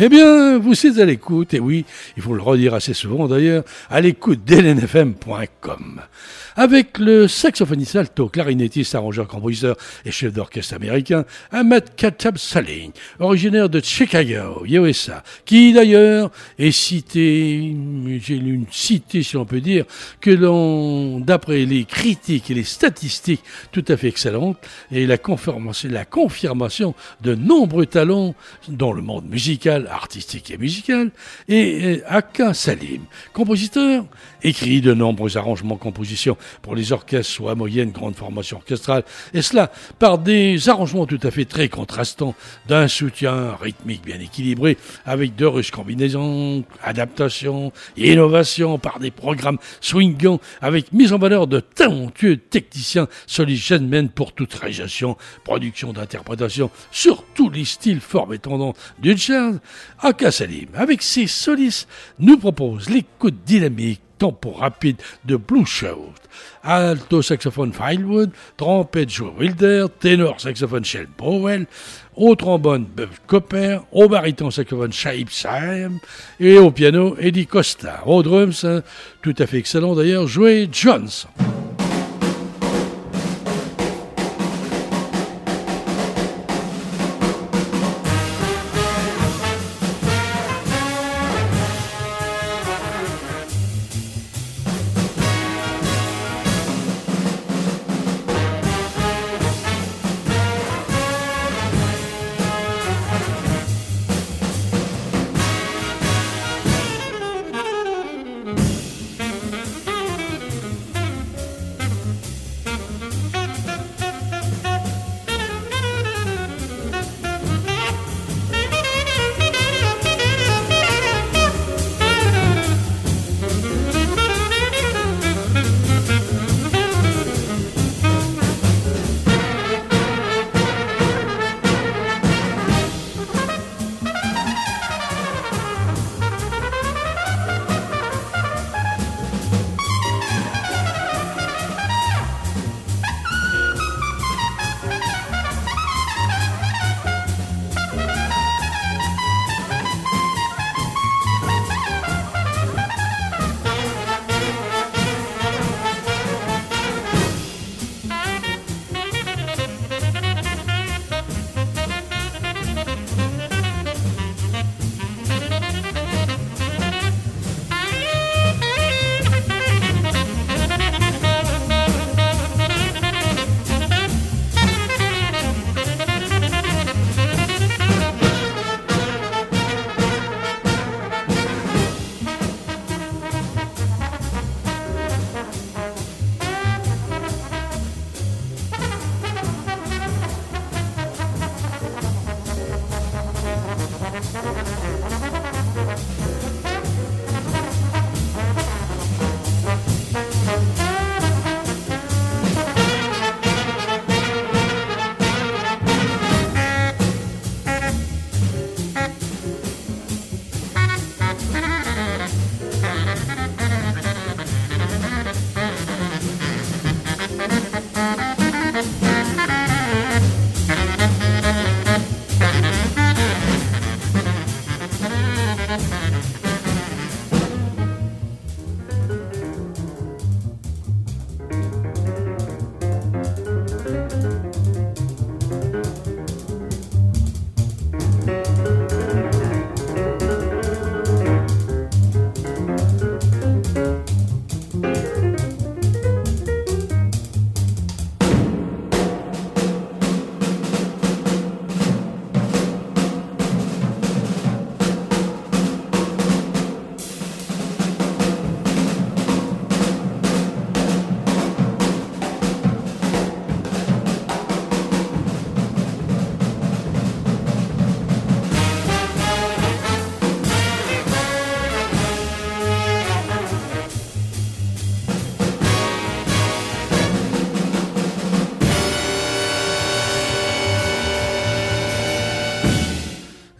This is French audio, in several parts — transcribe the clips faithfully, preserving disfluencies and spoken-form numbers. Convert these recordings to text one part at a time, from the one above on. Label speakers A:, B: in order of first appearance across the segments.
A: Eh bien, vous êtes à l'écoute, et oui, il faut le redire assez souvent d'ailleurs, à l'écoute d'L N F M point com. Avec le saxophoniste alto, clarinettiste, arrangeur, compositeur et chef d'orchestre américain, Ahmad Khattab Saleh, originaire de Chicago, U S A, qui d'ailleurs est cité, j'ai lu une cité si on peut dire, que l'on, d'après les critiques et les statistiques tout à fait excellentes, et la confirmation, la confirmation de nombreux talents dans le monde musical, artistique et musical, et Aka Salim, compositeur, écrit de nombreux arrangements, compositions pour les orchestres, soit moyenne, grande formation orchestrale, et cela par des arrangements tout à fait très contrastants, d'un soutien rythmique bien équilibré, avec de riches combinaisons, adaptations, innovations, par des programmes swingants, avec mise en valeur de talentueux techniciens, solistes gentlemen pour toute réalisation, production d'interprétation, sur tous les styles, formes et tendances du jazz. Aka Salim, avec ses solistes, nous propose l'écoute dynamique, tempo rapide de Blue Shout, alto saxophone Firewood, trompette Joe Wilder, ténor saxophone Shel Powell, au trombone Bub Copper, au baryton saxophone Shaib Sam et au piano Eddie Costa, au drums, hein, tout à fait excellent d'ailleurs, Joey Johnson.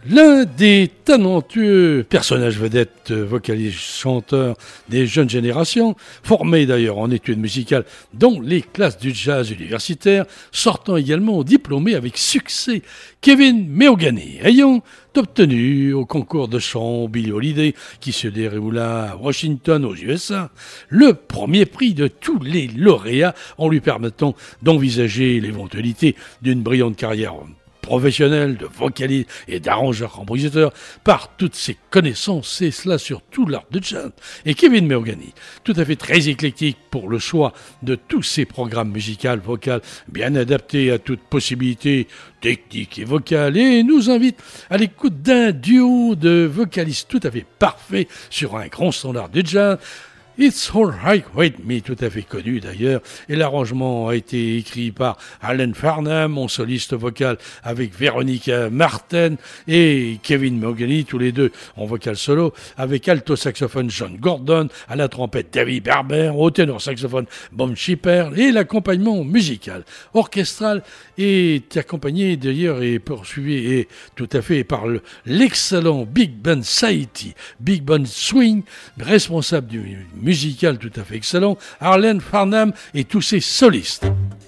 A: L'un des talentueux personnages vedettes, vocalistes, chanteurs des jeunes générations, formé d'ailleurs en études musicales dans les classes du jazz universitaire, sortant également diplômé avec succès, Kevin Meogany, ayant obtenu au concours de chant Billie Holiday qui se déroula à Washington aux U S A, le premier prix de tous les lauréats en lui permettant d'envisager l'éventualité d'une brillante carrière professionnel de vocaliste et d'arrangeur-compositeur par toutes ses connaissances et cela sur tout l'art de jazz. Et Kevin Meogany, tout à fait très éclectique pour le choix de tous ses programmes musicaux, vocaux, bien adaptés à toute possibilité technique et vocale, et nous invite à l'écoute d'un duo de vocalistes tout à fait parfait sur un grand standard de jazz, It's Alright With Me, tout à fait connu d'ailleurs, et l'arrangement a été écrit par Alan Farnham, en soliste vocal avec Veronica Martin et Kevin Meogany, tous les deux en vocal solo, avec alto saxophone John Gordon, à la trompette David Barber, au ténor saxophone Bob Shipper, et l'accompagnement musical orchestral est accompagné d'ailleurs et poursuivi et tout à fait par le, l'excellent Big Band Saïti, Big Band Swing, responsable du musical tout à fait excellent, Alan Farnham et tous ses solistes.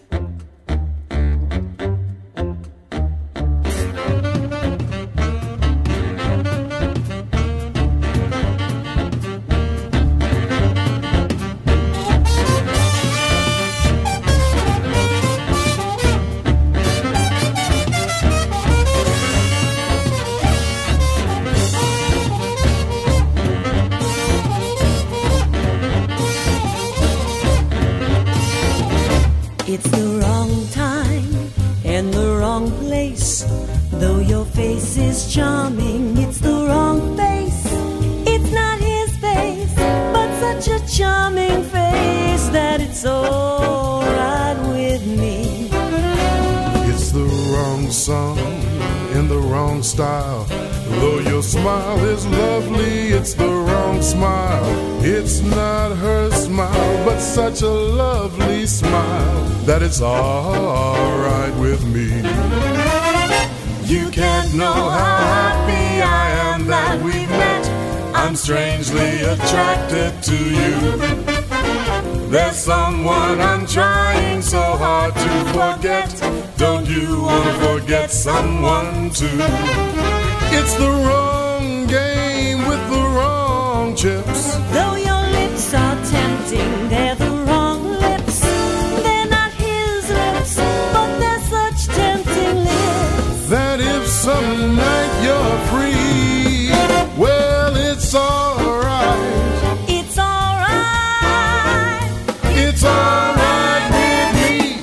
B: It's the wrong time and the wrong place. Though your face is charming, it's the wrong face. It's not his face, but such a charming face that it's all right with me.
C: It's the wrong song in the wrong style. Though your smile is lovely, it's the wrong smile. It's not her smile, but such a lovely smile that it's all right with me. You can't know how happy I am that we've met. I'm strangely attracted to you. There's someone I'm trying so hard to forget. Don't you want to forget someone too? It's the wrong game with the wrong chips.
B: Though your lips are tempting, they're the wrong lips. They're not his lips, but they're such tempting lips.
C: That if some night you're free, well, it's alright.
B: It's alright.
C: It's alright with me.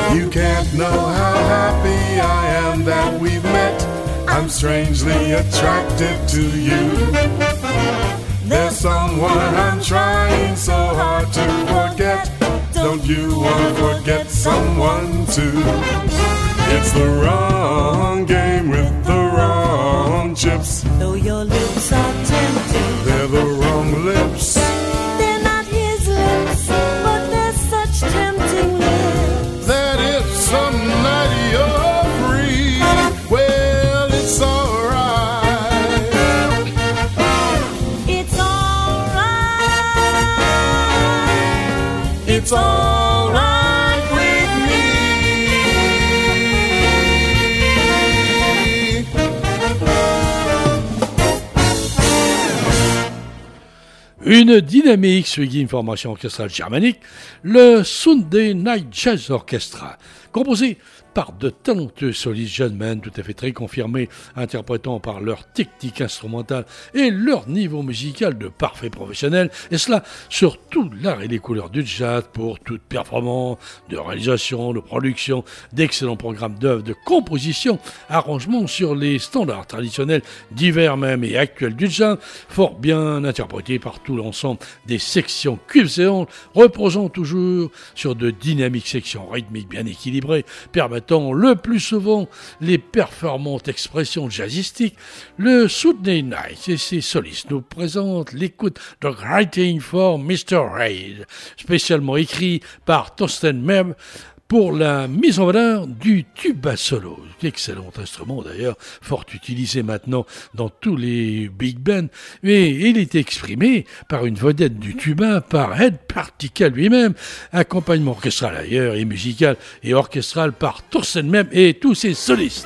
C: You can't know how happy I am that we've met. I'm strangely attracted to you. There's someone I'm trying so hard to forget. Don't you want to forget someone too? It's the wrong game with the wrong chips.
B: Though your lips are tempting,
C: They're the wrong lips.
B: they're not his lips, but they're such tempting lips.
C: That if some night you're free, well, it's alright.
B: It's alright.
C: It's alright with me.
A: Une dynamique suivie une formation orchestrale germanique, le Sunday Night Jazz Orchestra, composé par de talentueux solistes jeunes men tout à fait très confirmés, interprétant par leur technique instrumentale et leur niveau musical de parfaits professionnels, et cela sur tout l'art et les couleurs du jazz pour toute performance, de réalisation, de production, d'excellents programmes d'œuvres, de composition, arrangements sur les standards traditionnels divers même et actuels du jazz, fort bien interprétés par tout l'ensemble des sections cuivséantes, reposant toujours sur de dynamiques sections rythmiques bien équilibrées, permettant le plus souvent les performantes expressions jazzistiques. Le Sunday Night et ses solistes nous présentent l'écoute de Writing for mister Reid, spécialement écrit par Thorsten Meb pour la mise en valeur du tuba solo. Excellent instrument d'ailleurs, fort utilisé maintenant dans tous les big bands, mais il est exprimé par une vedette du tuba, par Ed Partica lui-même, accompagnement orchestral ailleurs et musical et orchestral par Thorsten Meb et tous ses solistes.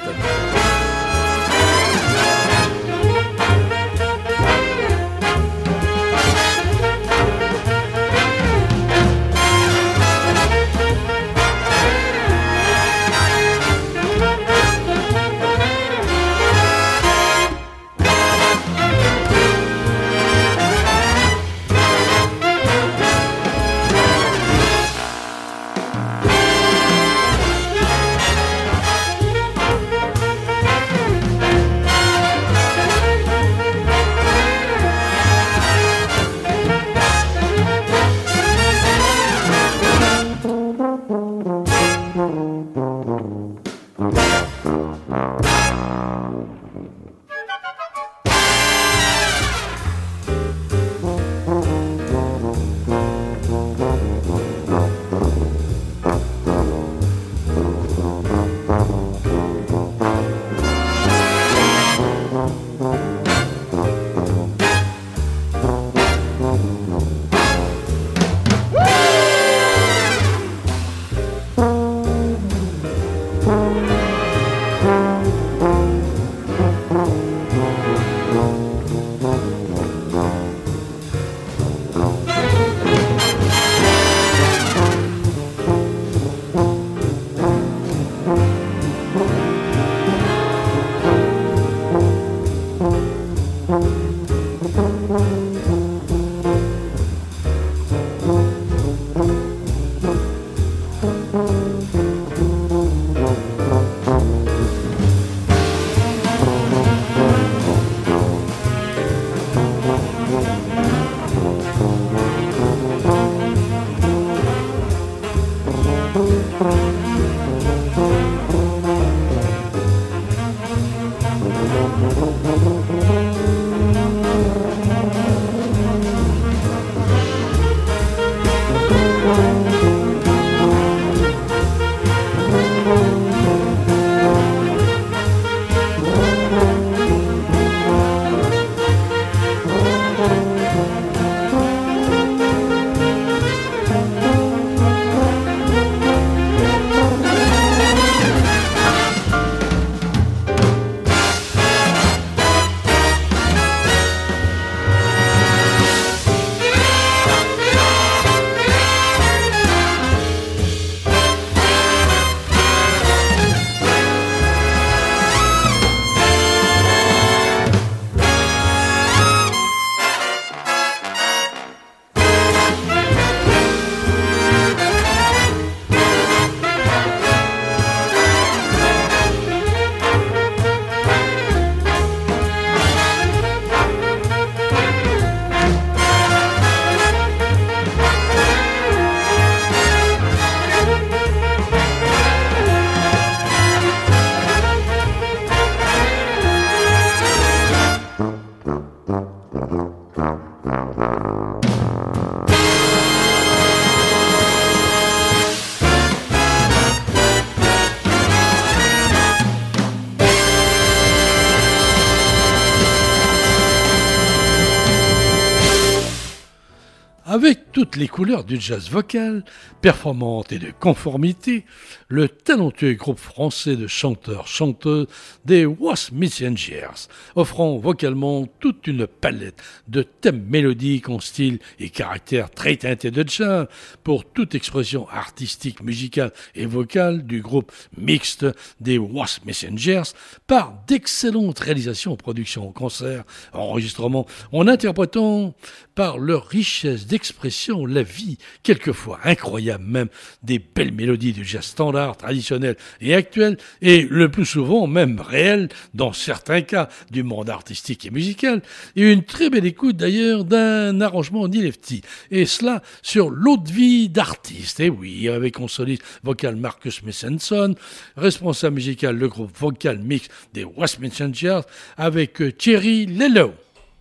A: toutes les couleurs du jazz vocal, performante et de conformité, le talentueux groupe français de chanteurs-chanteuses des Was Messengers, offrant vocalement toute une palette de thèmes mélodiques en style et caractère très teinté de jazz pour toute expression artistique, musicale et vocale du groupe mixte des Was Messengers par d'excellentes réalisations en production, en concert, en enregistrement, en interprétant par leur richesse d'expression la vie, quelquefois incroyable même, des belles mélodies du jazz standard, traditionnel et actuel, et le plus souvent même réel, dans certains cas, du monde artistique et musical, et une très belle écoute d'ailleurs d'un arrangement Neil Lefty, et cela sur l'eau de vie d'artiste, et oui, avec en soliste vocal Marcus Messenson, responsable musical le groupe vocal mix des Was Messengers, avec Thierry Lello.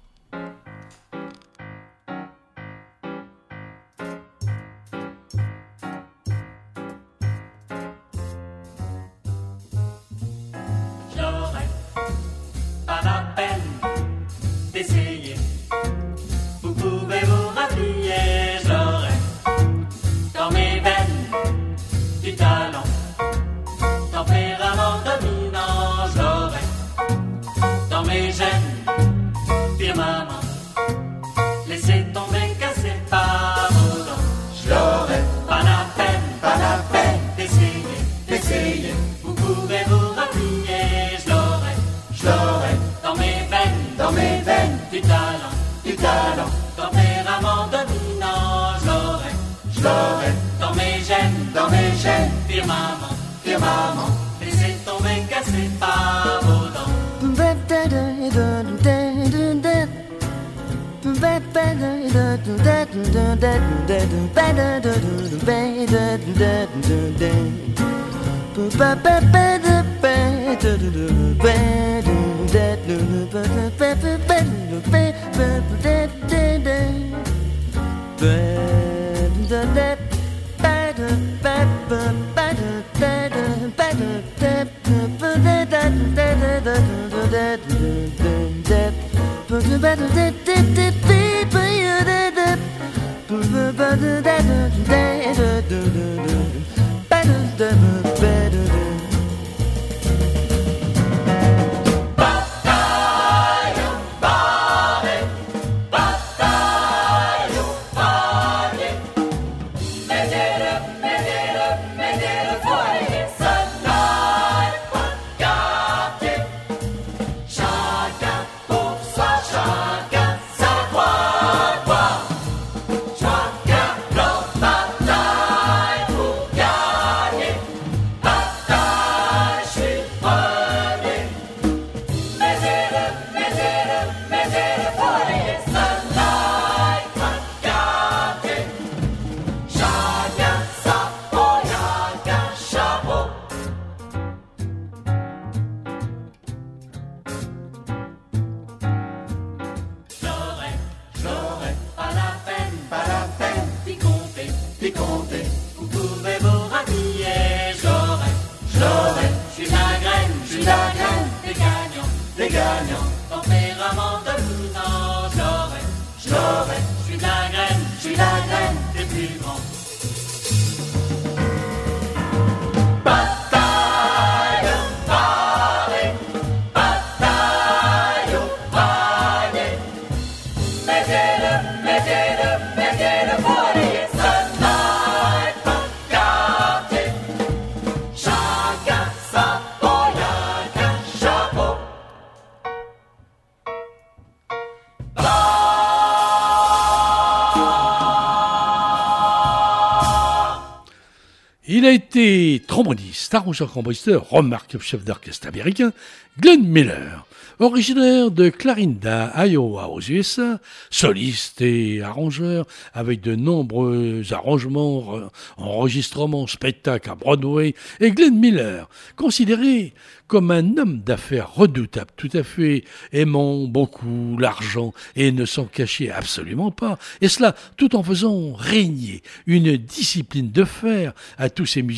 A: Il a été tromboniste, arrangeur-compositeur, remarquable chef d'orchestre américain, Glenn Miller, originaire de Clarinda, Iowa, aux U S A, soliste et arrangeur avec de nombreux arrangements, enregistrements, spectacles à Broadway, et Glenn Miller, considéré comme un homme d'affaires redoutable, tout à fait aimant beaucoup l'argent et ne s'en cachait absolument pas, et cela tout en faisant régner une discipline de fer à tous ses musiciens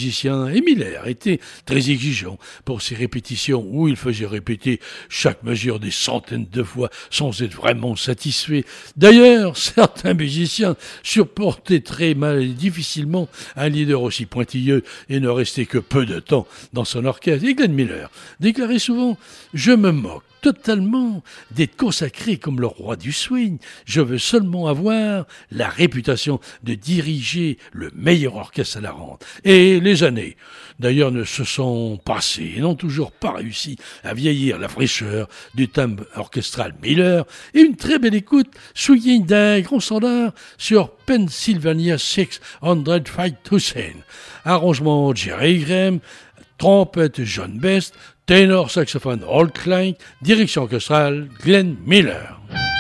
A: musicien et Miller était très exigeant pour ses répétitions où il faisait répéter chaque mesure des centaines de fois sans être vraiment satisfait. D'ailleurs, certains musiciens supportaient très mal et difficilement un leader aussi pointilleux et ne restait que peu de temps dans son orchestre. Et Glenn Miller déclarait souvent « Je me moque totalement d'être consacré comme le roi du swing. Je veux seulement avoir la réputation de diriger le meilleur orchestre à la rente. » Et les années, d'ailleurs, ne se sont passées et n'ont toujours pas réussi à vieillir la fraîcheur du timbre orchestral Miller et une très belle écoute souligne d'un grand standard sur Pennsylvania six cent Fight Hussein. Arrangement Jerry Graham, trompette John Best, ténor saxophone Hal Klein, direction orchestrale Glenn Miller.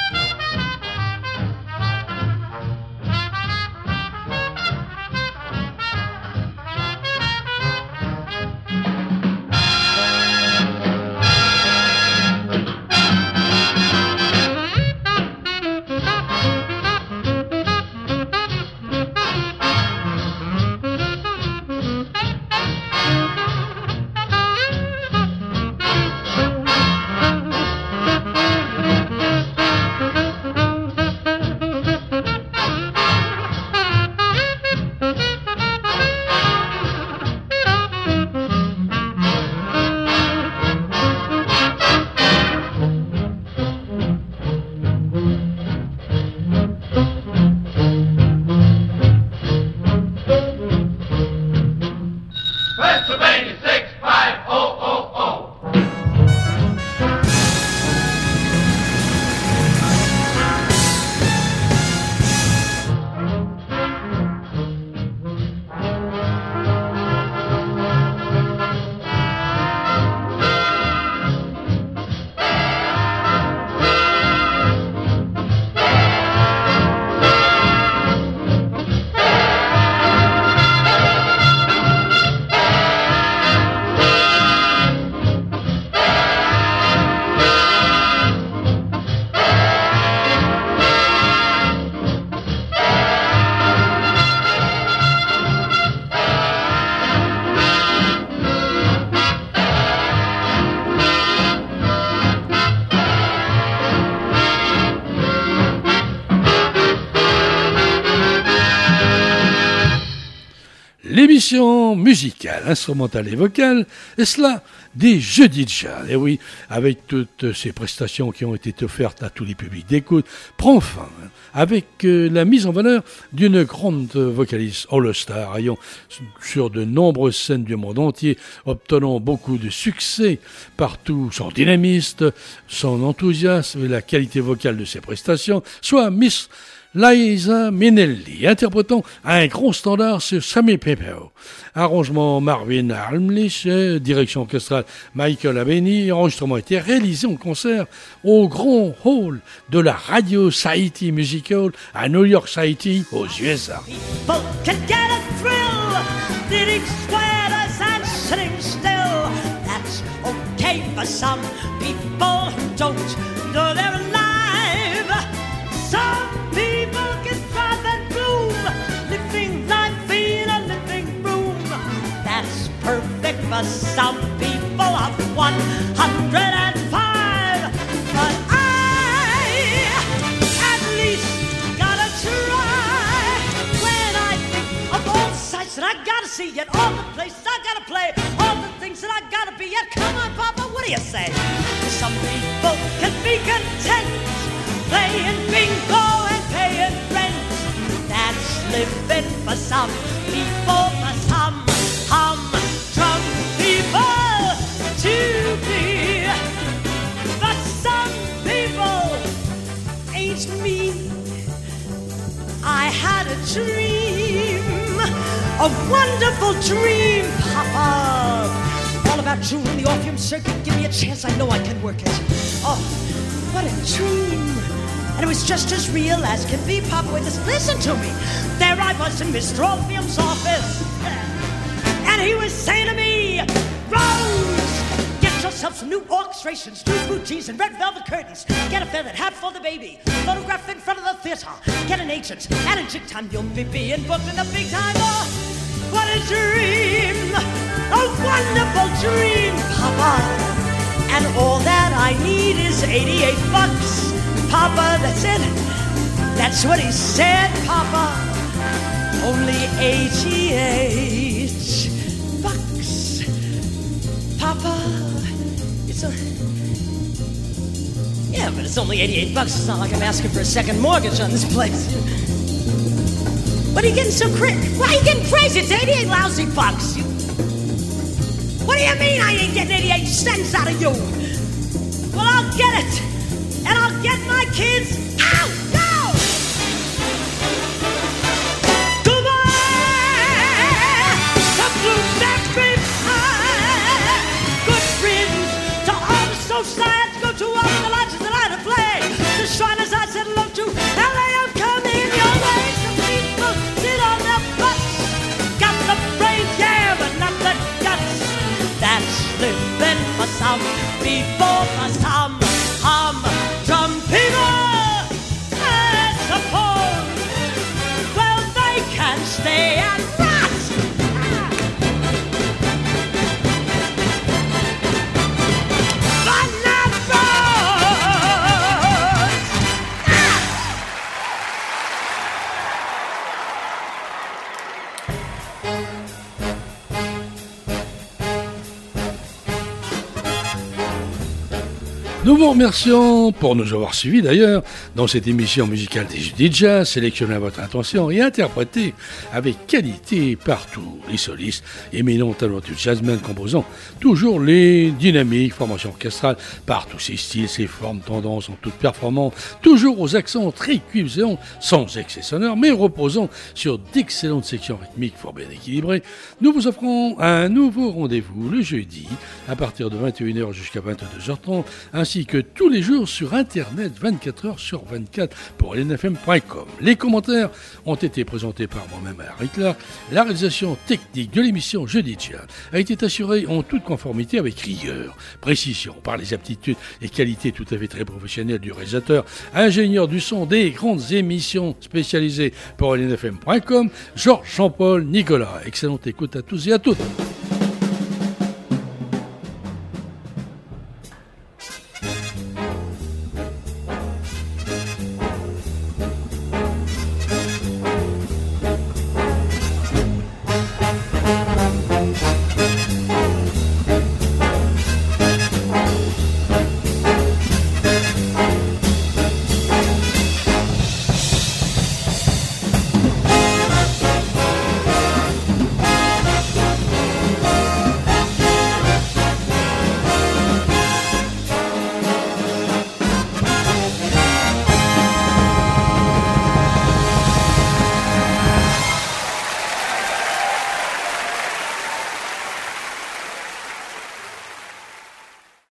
A: L'émission musicale, instrumentale et vocale, et cela des jeudis de jazz. Et oui, avec toutes ces prestations qui ont été offertes à tous les publics d'écoute, prend fin avec euh, la mise en valeur d'une grande vocaliste all-star ayant sur de nombreuses scènes du monde entier, obtenant beaucoup de succès partout, son dynamisme, son enthousiasme et la qualité vocale de ses prestations, soit Miss Liza Minnelli, interprétant un grand standard sur Sammy Pepper. Arrangement Marvin Hamlisch, direction orchestrale Michael Abeni, enregistrement a été réalisé en concert au Grand Hall de la Radio City Music Hall à New York City, aux U S A.
D: People can get a thrill, sitting squares and sitting still. That's okay for some people who don't know they're alive. Some people can thrive and bloom, living life in a living room. That's perfect for some people of one hundred and five. But I, at least, gotta try. When I think of all the sights that I gotta see, yet all the places I gotta play, all the things that I gotta be, yet come on, Papa, what do you say? Some people can be content playing bingo and paying rent. That's living for some people, for some humdrum people to be. For some people ain't me. I had a dream, a wonderful dream, Papa. All about you in the Orpheum Circuit. Give me a chance, I know I can work it. Oh, what a dream. And it was just as real as can be, Papa. Wait, just listen to me. There I was in Mister Orpheum's office, and he was saying to me, Rose, get yourself some new orchestrations, new blue jeans and red velvet curtains. Get a feathered hat for the baby. Photograph in front of the theater. Get an agent, and in jig time you'll be being booked in the big time. Oh, what a dream and all that I need is eighty-eight bucks. Papa, that's it. That's what he said, Papa. Only eighty-eight bucks. Papa, it's a... Yeah, but it's only eighty-eight bucks. It's not like I'm asking for a second mortgage on this place. What are you getting so crazy? Why are you getting crazy? It's eighty-eight lousy bucks. You... What do you mean I ain't getting eighty-eight cents out of you? Well, I'll get it. And I'll get my kids out. Go! Goodbye to blueberry pie. Good riddance to all the societies. Go to all the lodges that I to play. The Shriners I said hello to. L A, I'm coming your way. Some people sit on their butts. Got the brains, yeah, but not the guts. That's living for some people, for some humdrum people. I suppose, well, they can stay and rot. But not
A: Nous vous remercions pour nous avoir suivis d'ailleurs dans cette émission musicale des Jeudis de Jazz, sélectionnée à votre intention et interprétée avec qualité par tous les solistes éminents talentueux jazzmen composant toujours les dynamiques, formations orchestrales par tous ces styles, ces formes, tendances en toute performance, toujours aux accents très cuivresants, sans excès sonore, mais reposant sur d'excellentes sections rythmiques fort bien équilibrées. Nous vous offrons un nouveau rendez-vous le jeudi à partir de vingt et une heures jusqu'à vingt-deux heures trente, ainsi que tous les jours sur Internet vingt-quatre heures sur vingt-quatre pour L N F M point com. Les commentaires ont été présentés par moi-même à Harry Clark. La réalisation technique de l'émission Jeudi de Jazz a été assurée en toute conformité avec rigueur, précision, par les aptitudes et qualités tout à fait très professionnelles du réalisateur, ingénieur du son des grandes émissions spécialisées pour L N F M point com, Georges Jean-Paul Nicolas. Excellente écoute à tous et à toutes.